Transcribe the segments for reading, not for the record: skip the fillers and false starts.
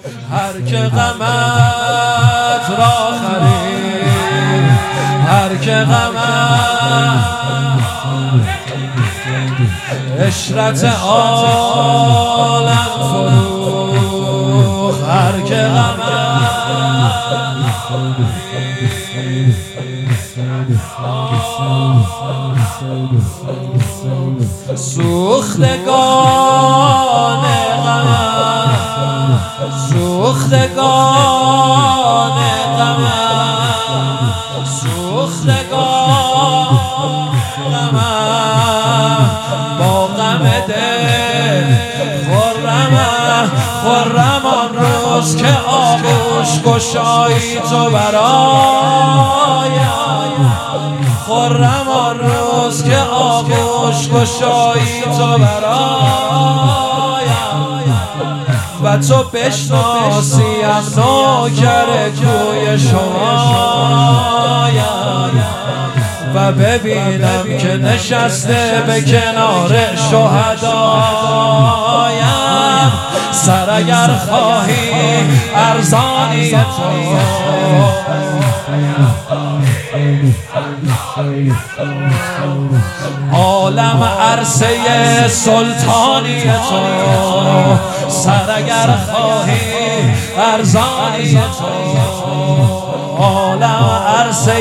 هر که غمت را خرید، هر که غمت عشرت عالم فروخت، هر که غمت سوختگان غمم، سوختگان غمم، سوختگان غمم، با غم دل خرمم، خرم آن روز که آغوش گشایی تو برایم، خرم آن روز که آغوش گشایی تو برایم و تو بشناسیم نوکر کوی شمایم و ببینم که نشسته به کنار شهدایم. سر اگر خواهی ارزانی تو، عالم عرصه سلطانی تو، سر اگر خواهی ارزانی تو، عالم عرصه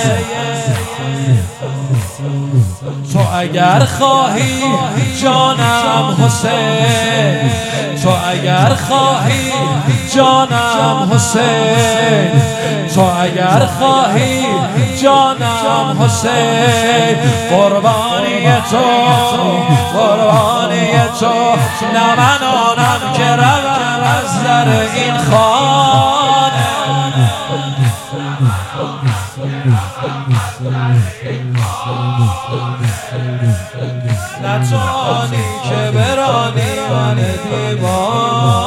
تو اگر خواهی جانم حسین، تو اگر خواهی جانم حسین، تو اگر خواهی جانم حسین، قربانی تو، قربانی تو، نه من آنم که روم از در این خانه، نه تو آنی که برانی من دیوان.